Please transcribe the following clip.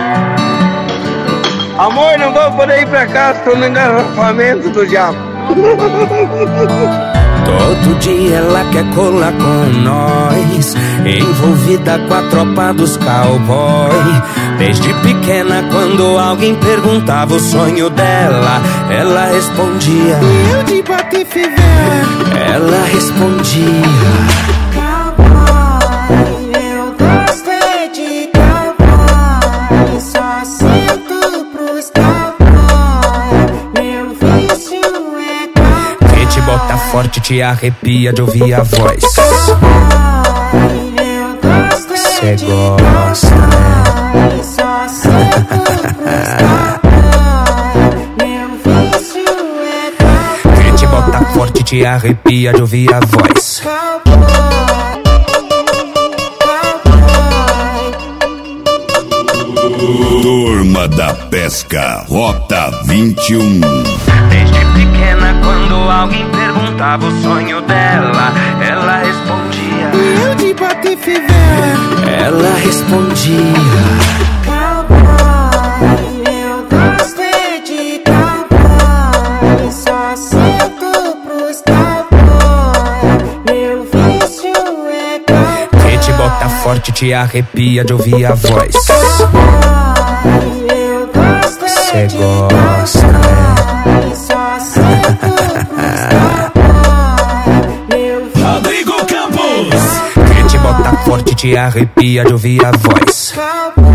Amor, não vou poder ir pra casa, tô no engarrafamento do diabo. Todo dia ela quer colar com nós, envolvida com a tropa dos cowboy. Desde pequena, quando alguém perguntava o sonho dela, ela respondia: eu de Patife velho. Ela respondia: cowboy, eu gosto é de cowboy, só sinto pros cowboy, meu vício é cowboy. Quem te bota forte te arrepia de ouvir a voz. Eu gosto cê gosta, né? Só sinto pros cowboy, meu vício é cowboy. Quem te bota forte te arrepia de ouvir a voz. Turma da Pesca, Rota 21. Desde pequena, quando alguém perguntava o sonho dela, ela respondia: eu de Patife velho. Ela respondia: cowboy, eu gosto é de cowboy, só sinto pros cowboy, meu vício é cowboy. Quem te bota forte te arrepia de ouvir a voz. Eu gosto cê de gosta, né? só sinto pros cowboy, meu vício. Rodrigo Campos. Quem te bota forte te arrepia de ouvir a voz. Cowboy.